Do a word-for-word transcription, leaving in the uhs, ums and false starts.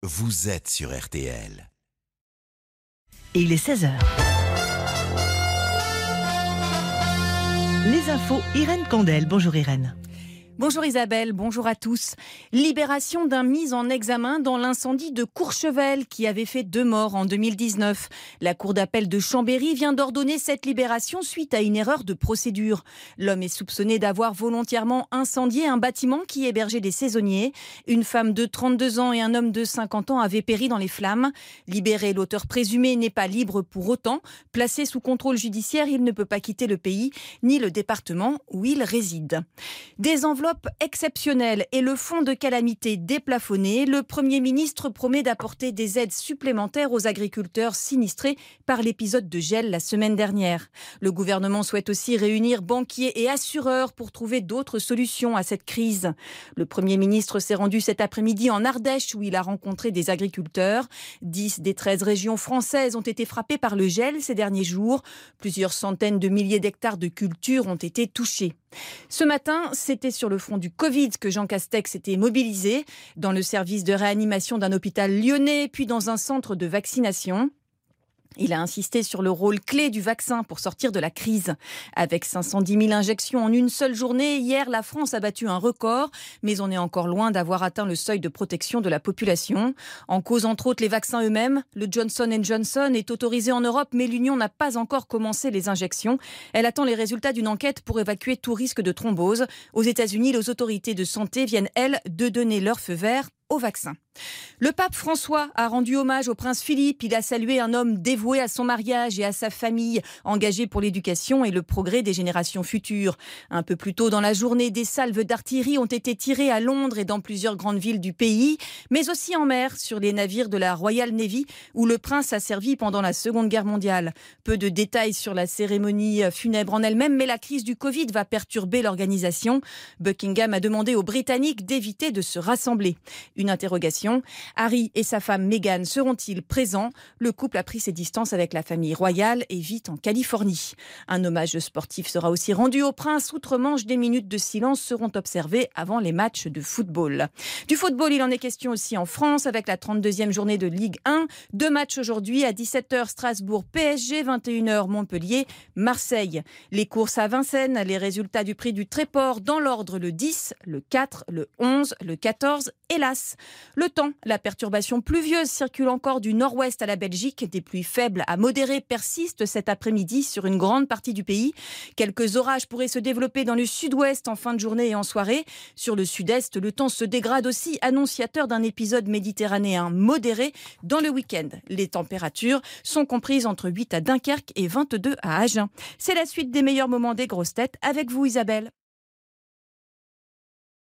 vous êtes sur R T L. Et il est seize heures. Les infos, Irène Condel. Bonjour Irène. Bonjour Isabelle, bonjour à tous. Libération d'un mis en examen dans l'incendie de Courchevel qui avait fait deux morts en deux mille dix-neuf. La cour d'appel de Chambéry vient d'ordonner cette libération suite à une erreur de procédure. L'homme est soupçonné d'avoir volontairement incendié un bâtiment qui hébergeait des saisonniers. Une femme de trente-deux ans et un homme de cinquante ans avaient péri dans les flammes. Libéré, l'auteur présumé n'est pas libre pour autant. Placé sous contrôle judiciaire, il ne peut pas quitter le pays ni le département où il réside. Des enveloppes exceptionnelle et le fonds de calamité déplafonné, le Premier ministre promet d'apporter des aides supplémentaires aux agriculteurs sinistrés par l'épisode de gel la semaine dernière. Le gouvernement souhaite aussi réunir banquiers et assureurs pour trouver d'autres solutions à cette crise. Le Premier ministre s'est rendu cet après-midi en Ardèche où il a rencontré des agriculteurs. dix des treize régions françaises ont été frappées par le gel ces derniers jours. Plusieurs centaines de milliers d'hectares de cultures ont été touchés. Ce matin, c'était sur le front du Covid que Jean Castex était mobilisé, dans le service de réanimation d'un hôpital lyonnais, puis dans un centre de vaccination. Il a insisté sur le rôle clé du vaccin pour sortir de la crise. Avec cinq cent dix mille injections en une seule journée, hier, la France a battu un record, mais on est encore loin d'avoir atteint le seuil de protection de la population. En cause, entre autres, les vaccins eux-mêmes. Le Johnson and Johnson est autorisé en Europe, mais l'Union n'a pas encore commencé les injections. Elle attend les résultats d'une enquête pour évacuer tout risque de thrombose. Aux États-Unis, les autorités de santé viennent, elles, de donner leur feu vert au vaccin. Le pape François a rendu hommage au prince Philippe. Il a salué un homme dévoué à son mariage et à sa famille, engagé pour l'éducation et le progrès des générations futures. Un peu plus tôt dans la journée, des salves d'artillerie ont été tirées à Londres et dans plusieurs grandes villes du pays, mais aussi en mer, sur les navires de la Royal Navy, où le prince a servi pendant la Seconde Guerre mondiale. Peu de détails sur la cérémonie funèbre en elle-même, mais la crise du Covid va perturber l'organisation. Buckingham a demandé aux Britanniques d'éviter de se rassembler. Une interrogation. Harry et sa femme Meghan seront-ils présents? Le couple a pris ses distances avec la famille royale et vit en Californie. Un hommage sportif sera aussi rendu au prince. Outre-Manche, des minutes de silence seront observées avant les matchs de football. Du football, il en est question aussi en France avec la trente-deuxième journée de Ligue un. Deux matchs aujourd'hui à dix-sept heures Strasbourg P S G, vingt et une heures Montpellier Marseille. Les courses à Vincennes, les résultats du prix du Tréport dans l'ordre: le dix, le quatre, le onze, le quatorze et l'As. Le temps, la perturbation pluvieuse circule encore du nord-ouest à la Belgique. Des pluies faibles à modérées persistent cet après-midi sur une grande partie du pays. Quelques orages pourraient se développer dans le sud-ouest en fin de journée et en soirée. Sur le sud-est, le temps se dégrade aussi, annonciateur d'un épisode méditerranéen modéré dans le week-end. Les températures sont comprises entre huit à Dunkerque et vingt-deux à Agen. C'est la suite des meilleurs moments des grosses têtes avec vous Isabelle.